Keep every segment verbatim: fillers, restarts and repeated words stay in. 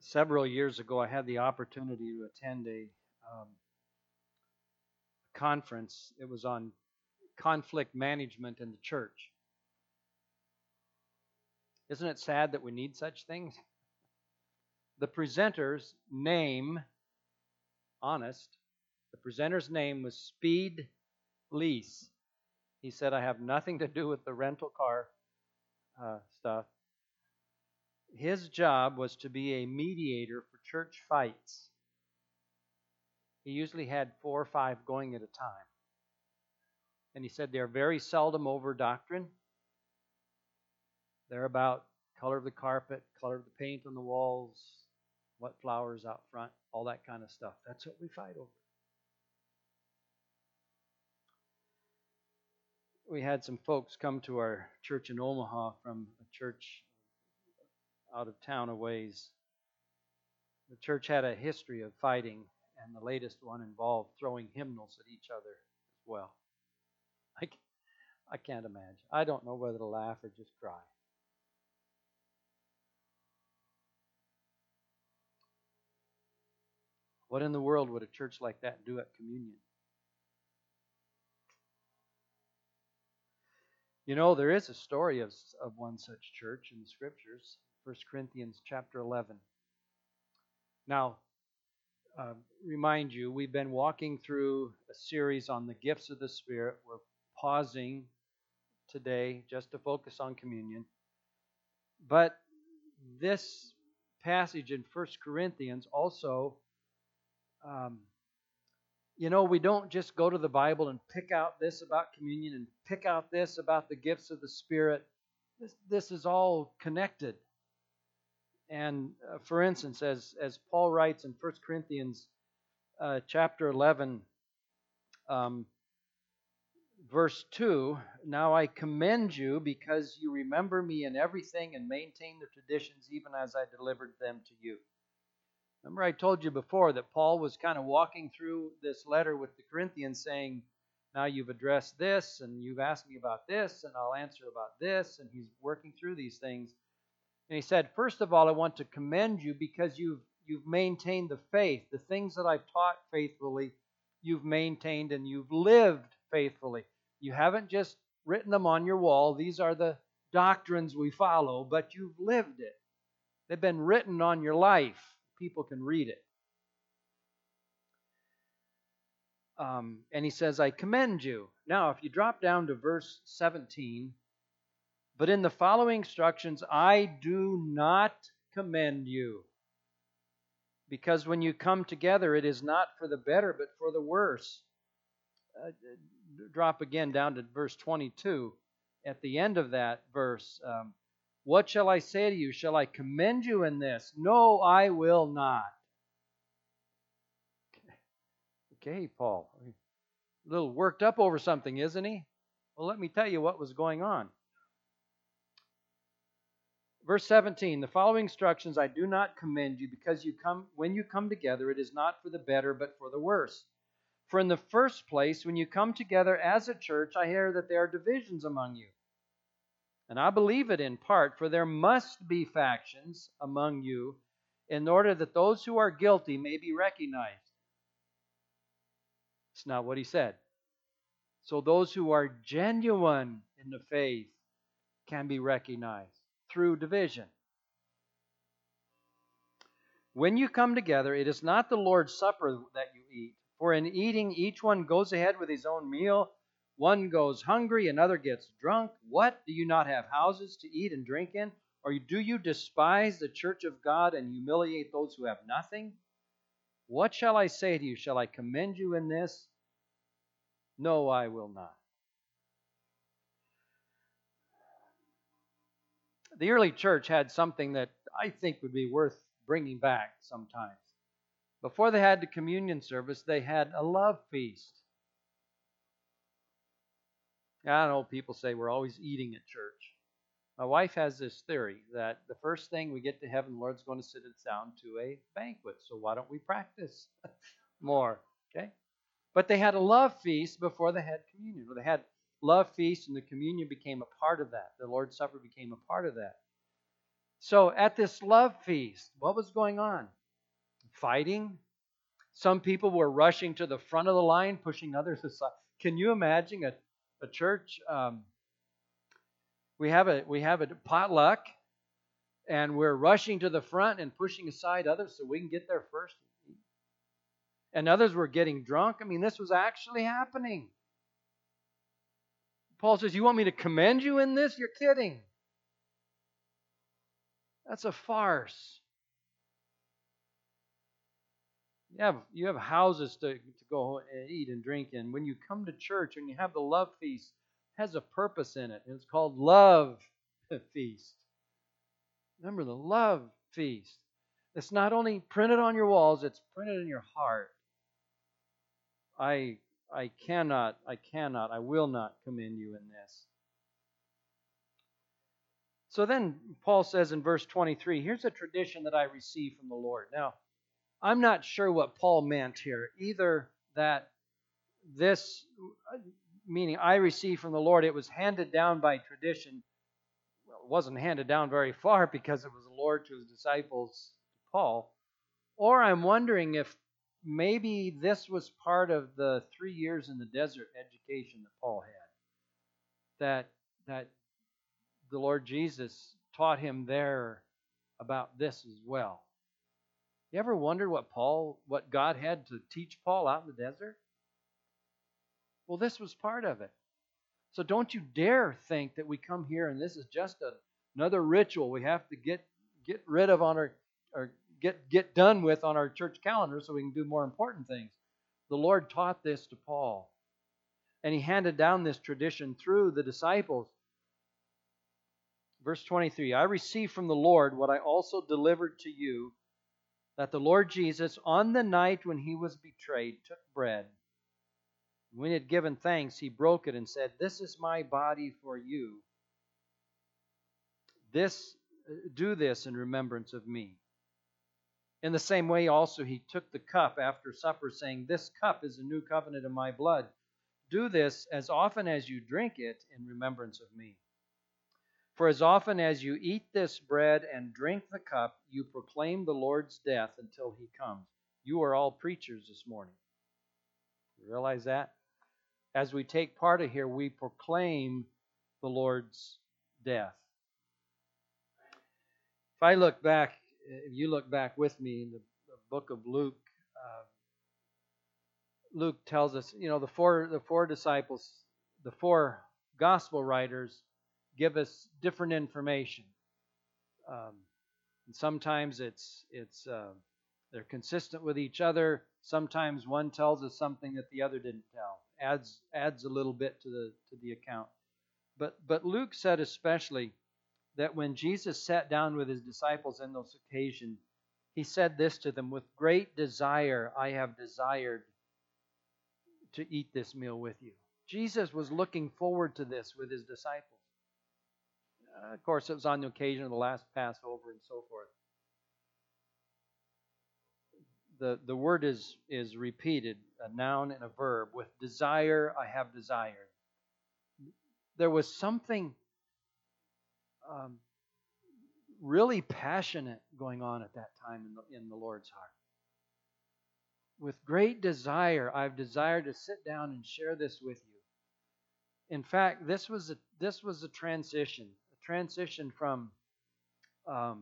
Several years ago, I had the opportunity to attend a um, conference. It was on conflict management in the church. Isn't it sad that we need such things? The presenter's name, honest, the presenter's name was Speed Lease. He said, I have nothing to do with the rental car uh, stuff. His job was to be a mediator for church fights. He usually had four or five going at a time. And he said they're very seldom over doctrine. They're about color of the carpet, color of the paint on the walls, what flowers out front, all that kind of stuff. That's what we fight over. We had some folks come to our church in Omaha from a church out of town a ways. The church had a history of fighting, and the latest one involved throwing hymnals at each other as well. I, I can't imagine. I don't know whether to laugh or just cry. What in the world would a church like that do at communion? You know, there is a story of, of one such church in the Scriptures, First Corinthians chapter eleven. Now, uh, remind you, we've been walking through a series on the gifts of the Spirit. We're pausing today just to focus on communion. But this passage in First Corinthians also, um, you know, we don't just go to the Bible and pick out this about communion and pick out this about the gifts of the Spirit. This, this is all connected. And uh, for instance, as, as Paul writes in First Corinthians uh, chapter eleven, um, verse two, now I commend you because you remember me in everything and maintain the traditions even as I delivered them to you. Remember I told you before that Paul was kind of walking through this letter with the Corinthians saying, now you've addressed this and you've asked me about this and I'll answer about this, and he's working through these things. And he said, first of all, I want to commend you because you've you've maintained the faith. The things that I've taught faithfully, you've maintained and you've lived faithfully. You haven't just written them on your wall. These are the doctrines we follow, but you've lived it. They've been written on your life. People can read it. Um, and he says, I commend you. Now, if you drop down to verse seventeen, but in the following instructions, I do not commend you. Because when you come together, it is not for the better, but for the worse. Uh, drop again down to verse twenty-two. At the end of that verse, um, what shall I say to you? Shall I commend you in this? No, I will not. Okay, Paul. A little worked up over something, isn't he? Well, let me tell you what was going on. Verse seventeen, the following instructions I do not commend you because you come when you come together, it is not for the better, but for the worse. For in the first place, when you come together as a church, I hear that there are divisions among you. And I believe it in part, for there must be factions among you in order that those who are guilty may be recognized. It's not what he said. So those who are genuine in the faith can be recognized through division. When you come together, it is not the Lord's Supper that you eat. For in eating, each one goes ahead with his own meal. One goes hungry, another gets drunk. What? Do you not have houses to eat and drink in? Or do you despise the church of God and humiliate those who have nothing? What shall I say to you? Shall I commend you in this? No, I will not. The early church had something that I think would be worth bringing back sometimes. Before they had the communion service, they had a love feast. I know people say we're always eating at church. My wife has this theory that the first thing we get to heaven, the Lord's going to sit us down to a banquet. So why don't we practice more? Okay? But they had a love feast before they had communion. They had love feast, and the communion became a part of that. The Lord's Supper became a part of that. So at this love feast, what was going on? Fighting. Some people were rushing to the front of the line, pushing others aside. Can you imagine a, a church? Um, we have a we have a potluck, and we're rushing to the front and pushing aside others so we can get there first. And others were getting drunk. I mean, this was actually happening. Paul says, "You want me to commend you in this? You're kidding. That's a farce." You have, you have houses to, to go eat and drink in. When you come to church and you have the love feast, it has a purpose in it. It's called love feast. Remember the love feast. It's not only printed on your walls, it's printed in your heart. I I cannot, I cannot, I will not commend you in this. So then Paul says in verse twenty-three, here's a tradition that I received from the Lord. Now, I'm not sure what Paul meant here. Either that this, meaning I received from the Lord, it was handed down by tradition. Well, it wasn't handed down very far because it was the Lord to his disciples, Paul. Or I'm wondering if maybe this was part of the three years in the desert education that Paul had. That, that the Lord Jesus taught him there about this as well. You ever wondered what Paul, what God had to teach Paul out in the desert? Well, this was part of it. So don't you dare think that we come here and this is just a, another ritual we have to get get rid of on our, or get get done with on our church calendar so we can do more important things. The Lord taught this to Paul, and he handed down this tradition through the disciples. Verse twenty-three, I received from the Lord what I also delivered to you, that the Lord Jesus, on the night when he was betrayed, took bread. When he had given thanks, he broke it and said, this is my body for you. This, do this in remembrance of me. In the same way also he took the cup after supper, saying, this cup is a new covenant in my blood. Do this as often as you drink it in remembrance of me. For as often as you eat this bread and drink the cup, you proclaim the Lord's death until he comes. You are all preachers this morning. You realize that? As we take part of here, we proclaim the Lord's death. If I look back, if you look back with me in the book of Luke, uh, Luke tells us, you know, the four the four disciples, the four gospel writers give us different information. Um, and sometimes it's it's uh, they're consistent with each other. Sometimes one tells us something that the other didn't tell. Adds adds a little bit to the to the account. But but Luke said especially that when Jesus sat down with his disciples on those occasions, he said this to them, with great desire I have desired to eat this meal with you. Jesus was looking forward to this with his disciples. Uh, of course, it was on the occasion of the last Passover and so forth. The, the word is, is repeated, a noun and a verb. With desire, I have desired. There was something um, really passionate going on at that time in the, in the Lord's heart. With great desire, I've desired to sit down and share this with you. In fact, this was a, this was a transition. Transition from um,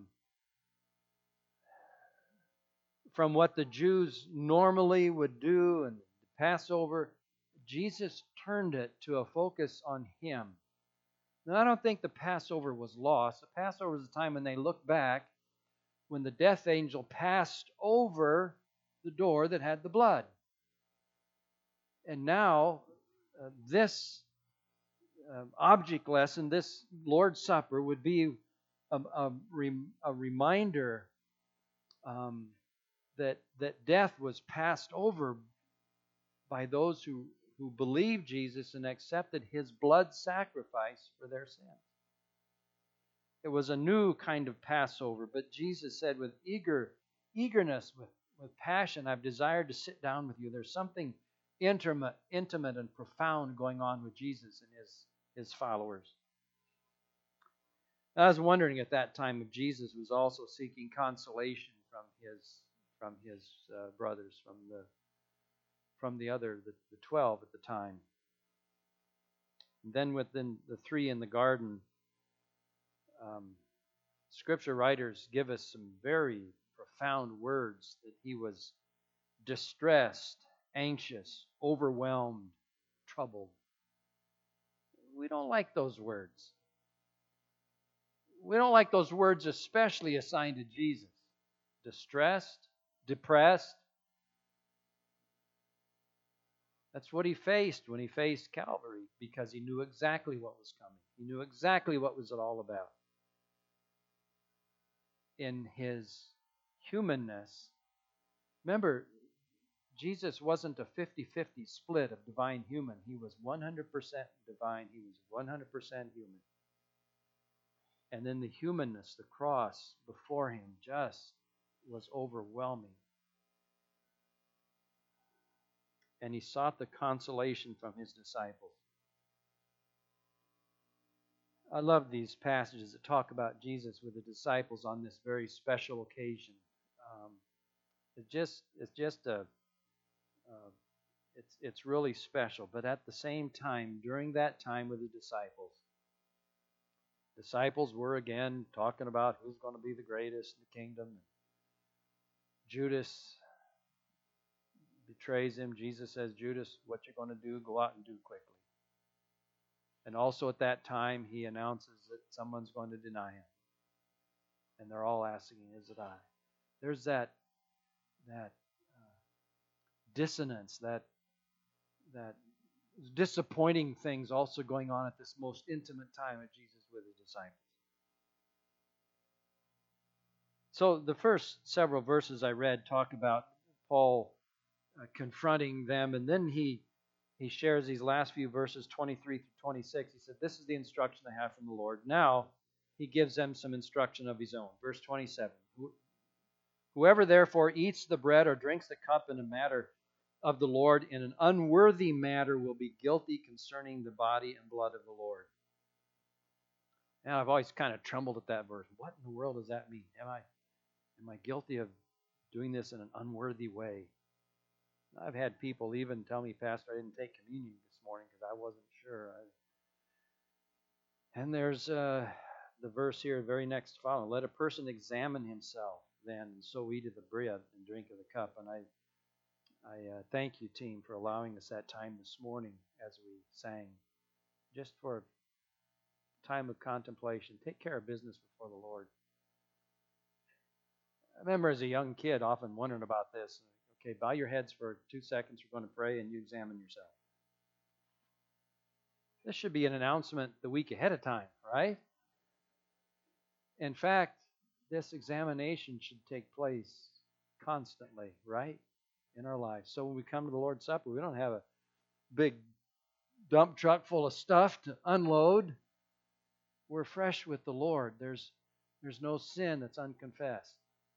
from what the Jews normally would do and Passover. Jesus turned it to a focus on him. Now, I don't think the Passover was lost. The Passover was a time when they looked back, when the death angel passed over the door that had the blood. And now, uh, this Uh, object lesson, this Lord's Supper, would be a, a, a reminder um, that that death was passed over by those who, who believed Jesus and accepted his blood sacrifice for their sins. It was a new kind of Passover, but Jesus said with eager eagerness, with, with passion, I've desired to sit down with you. There's something intimate, intimate and profound going on with Jesus and his his followers. I was wondering at that time if Jesus was also seeking consolation from his from his uh, brothers, from the from the other the, the twelve at the time. And then within the three in the garden, um, Scripture writers give us some very profound words that he was distressed, anxious, overwhelmed, troubled. We don't like those words. We don't like those words especially assigned to Jesus. Distressed, depressed. That's what he faced when he faced Calvary, because he knew exactly what was coming. He knew exactly what was it all about. In his humanness, remember, Jesus wasn't a fifty-fifty split of divine human. He was one hundred percent divine. He was one hundred percent human. And then the humanness, the cross before him, just was overwhelming. And he sought the consolation from his disciples. I love these passages that talk about Jesus with the disciples on this very special occasion. Um, it's just, it's just a, uh, it's it's really special. But at the same time, during that time with the disciples, disciples were again talking about who's going to be the greatest in the kingdom. Judas betrays him. Jesus says, Judas, what you're going to do, go out and do quickly. And also at that time, he announces that someone's going to deny him. And they're all asking, is it I? There's that that uh, dissonance, that that disappointing things also going on at this most intimate time of Jesus with his disciples. So the first several verses I read talk about Paul uh, confronting them, and then he he shares these last few verses, twenty-three through twenty-six. He said, this is the instruction I have from the Lord. Now he gives them some instruction of his own. Verse twenty-seven. Whoever therefore eats the bread or drinks the cup in a matter of the Lord in an unworthy manner will be guilty concerning the body and blood of the Lord. Now I've always kind of trembled at that verse. What in the world does that mean? Am I am I guilty of doing this in an unworthy way? I've had people even tell me, Pastor, I didn't take communion this morning because I wasn't sure. I... And there's uh, the verse here, very next following. Let a person examine himself then, and so eat of the bread and drink of the cup. And I I uh, thank you, team, for allowing us that time this morning as we sang. Just for a time of contemplation. Take care of business before the Lord. I remember as a young kid often wondering about this. Okay, bow your heads for two seconds. We're going to pray and you examine yourself. This should be an announcement the week ahead of time, right? In fact, this examination should take place constantly, right? In our lives. So when we come to the Lord's Supper, we don't have a big dump truck full of stuff to unload. We're fresh with the Lord. There's, there's no sin that's unconfessed.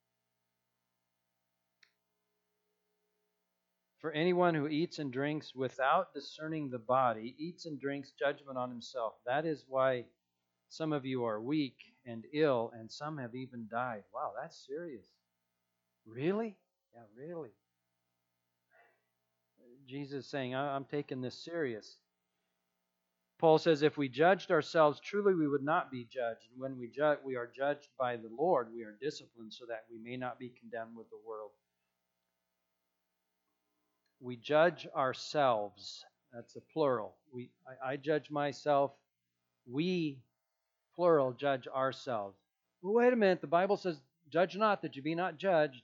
For anyone who eats and drinks without discerning the body, eats and drinks judgment on himself. That is why some of you are weak and ill, and some have even died. Wow, that's serious. Really? Yeah, really. Jesus is saying, I'm taking this serious. Paul says, if we judged ourselves, truly we would not be judged. And when we, ju- we are judged by the Lord, we are disciplined so that we may not be condemned with the world. We judge ourselves. That's a plural. We, I, I judge myself. We, plural, judge ourselves. Well, wait a minute. The Bible says, judge not that you be not judged.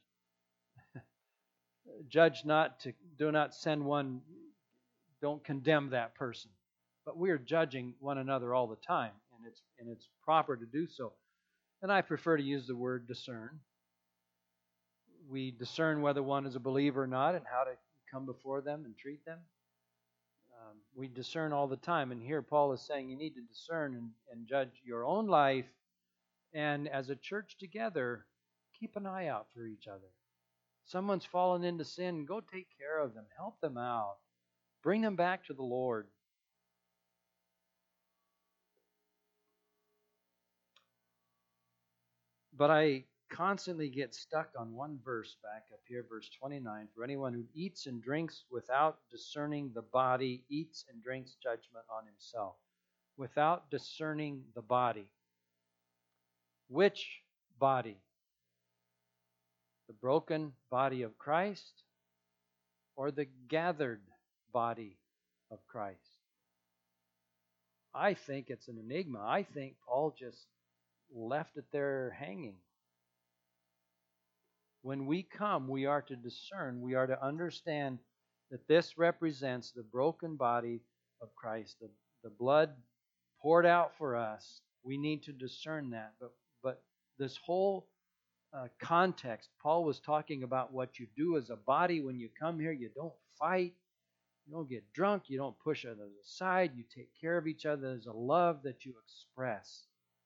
Judge not to, do not send one, don't condemn that person. But we are judging one another all the time, and it's and it's proper to do so. And I prefer to use the word discern. We discern whether one is a believer or not and how to come before them and treat them. Um, we discern all the time. And here Paul is saying you need to discern and, and judge your own life. And as a church together, keep an eye out for each other. Someone's fallen into sin, go take care of them. Help them out. Bring them back to the Lord. But I constantly get stuck on one verse back up here, verse twenty-nine. For anyone who eats and drinks without discerning the body eats and drinks judgment on himself. Without discerning the body. Which body? The broken body of Christ or the gathered body of Christ? I think it's an enigma. I think Paul just left it there hanging. When we come, we are to discern, we are to understand that this represents the broken body of Christ, the, the blood poured out for us. We need to discern that. But, but this whole uh, context, Paul was talking about what you do as a body when you come here. You don't fight. You don't get drunk. You don't push others aside. You take care of each other. There's a love that you express.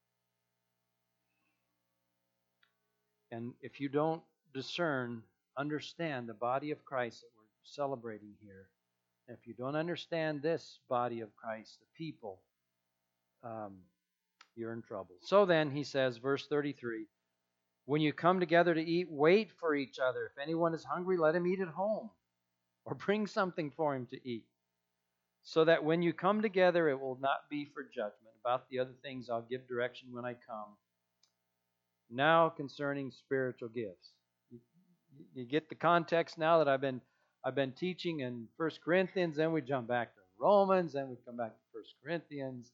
And if you don't discern, understand the body of Christ that we're celebrating here, and if you don't understand this body of Christ, the people, um, you're in trouble. So then, he says, verse thirty-three, when you come together to eat, wait for each other. If anyone is hungry, let him eat at home, or bring something for him to eat, so that when you come together, it will not be for judgment. About the other things, I'll give direction when I come. Now concerning spiritual gifts. You get the context now that I've been I've been teaching in First Corinthians, then we jump back to Romans, then we come back to First Corinthians.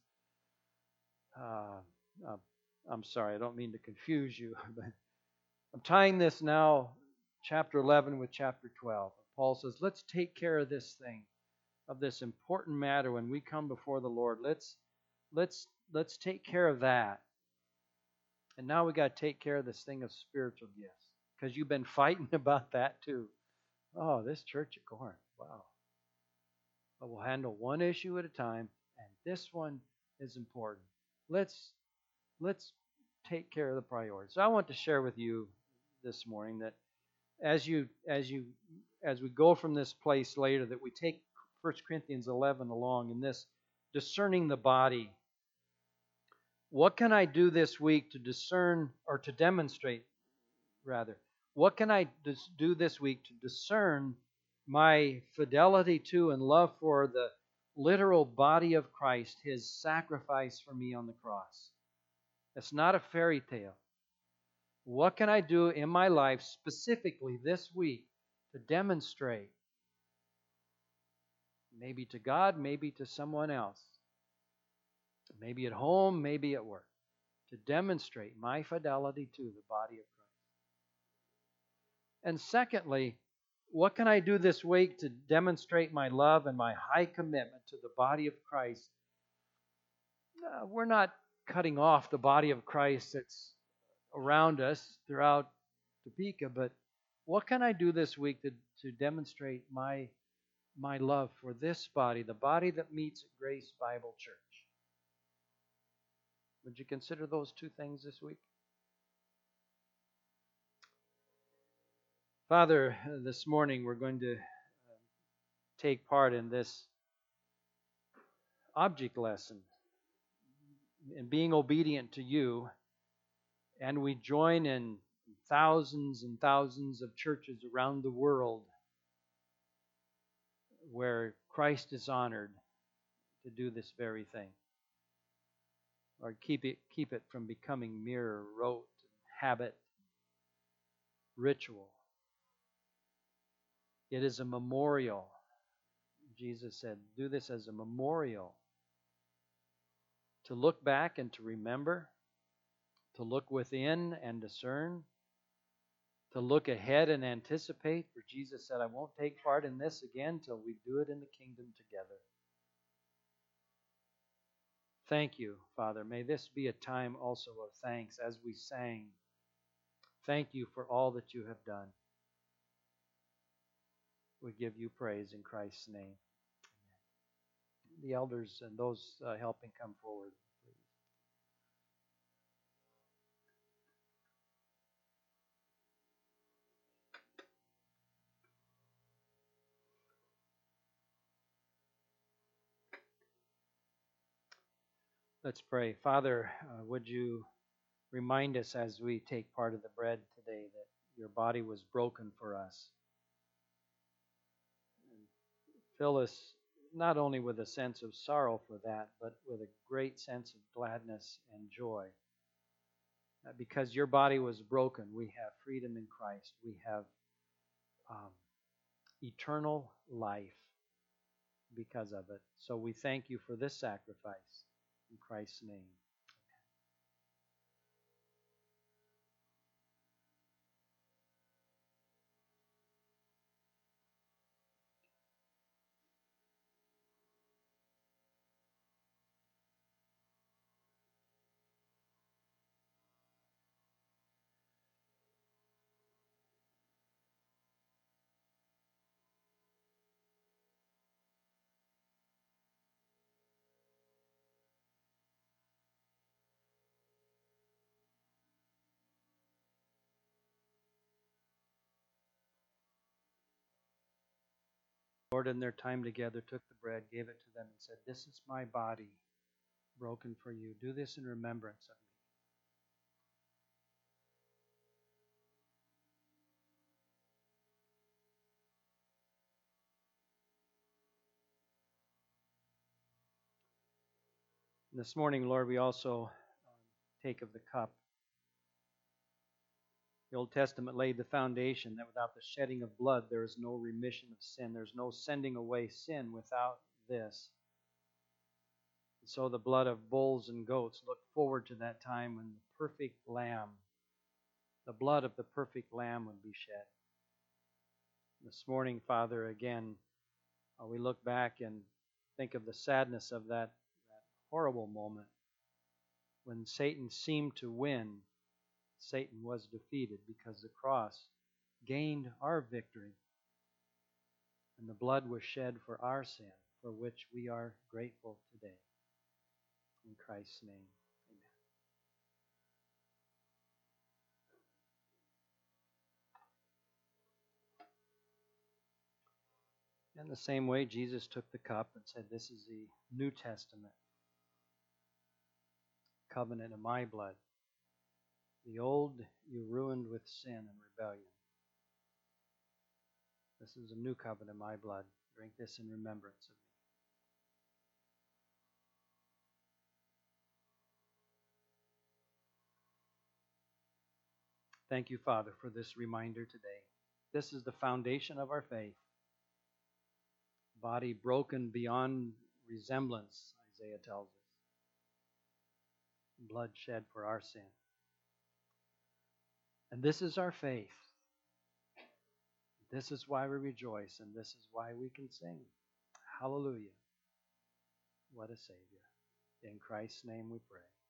Uh, I'm sorry, I don't mean to confuse you, but I'm tying this now, chapter eleven with chapter twelve. Paul says, let's take care of this thing, of this important matter when we come before the Lord. Let's let's let's take care of that. And now we got to take care of this thing of spiritual gifts, because you've been fighting about that too. Oh, this church at Corinth, wow. But we'll handle one issue at a time, and this one is important. Let's let's take care of the priorities. So I want to share with you this morning that as you as you as we go from this place later, that we take First Corinthians eleven along in this discerning the body. What can I do this week to discern, or to demonstrate, rather? What can I do this week to discern my fidelity to and love for the literal body of Christ, His sacrifice for me on the cross? It's not a fairy tale. What can I do in my life specifically this week to demonstrate, maybe to God, maybe to someone else, maybe at home, maybe at work, to demonstrate my fidelity to the body of Christ? And secondly, what can I do this week to demonstrate my love and my high commitment to the body of Christ? Uh, we're not cutting off the body of Christ that's around us throughout Topeka, but what can I do this week to, to demonstrate my, my love for this body, the body that meets at Grace Bible Church? Would you consider those two things this week? Father, this morning we're going to take part in this object lesson in being obedient to you, and we join in thousands and thousands of churches around the world where Christ is honored to do this very thing. Lord, keep it, keep it from becoming mere rote, habit, ritual. It is a memorial. Jesus said, do this as a memorial. To look back and to remember, to look within and discern, to look ahead and anticipate. For Jesus said, I won't take part in this again till we do it in the kingdom together. Thank you, Father. May this be a time also of thanks as we sang. Thank you for all that you have done. We give you praise in Christ's name. Amen. The elders and those uh, helping come forward, please. Let's pray. Father, uh, would you Remind us as we take part of the bread today that your body was broken for us. And fill us not only with a sense of sorrow for that, but with a great sense of gladness and joy. That because your body was broken, we have freedom in Christ. We have um, eternal life because of it. So we thank you for this sacrifice in Christ's name. Lord, in their time together, took the bread, gave it to them, and said, "This is my body broken for you. Do this in remembrance of me." And this morning, Lord, we also um, take of the cup. The Old Testament laid the foundation that without the shedding of blood, there is no remission of sin. There's no sending away sin without this. And so the blood of bulls and goats looked forward to that time when the perfect lamb, the blood of the perfect lamb would be shed. This morning, Father, again, uh, we look back and think of the sadness of that, that horrible moment when Satan seemed to win. Satan was defeated because the cross gained our victory. And the blood was shed for our sin, for which we are grateful today. In Christ's name, amen. In the same way, Jesus took the cup and said, "This is the New Testament covenant of my blood. The old you ruined with sin and rebellion. This is a new covenant of my blood. Drink this in remembrance of me." Thank you, Father, for this reminder today. This is the foundation of our faith. Body broken beyond resemblance, Isaiah tells us. Blood shed for our sin. And this is our faith. This is why we rejoice, and this is why we can sing. Hallelujah. What a Savior. In Christ's name we pray.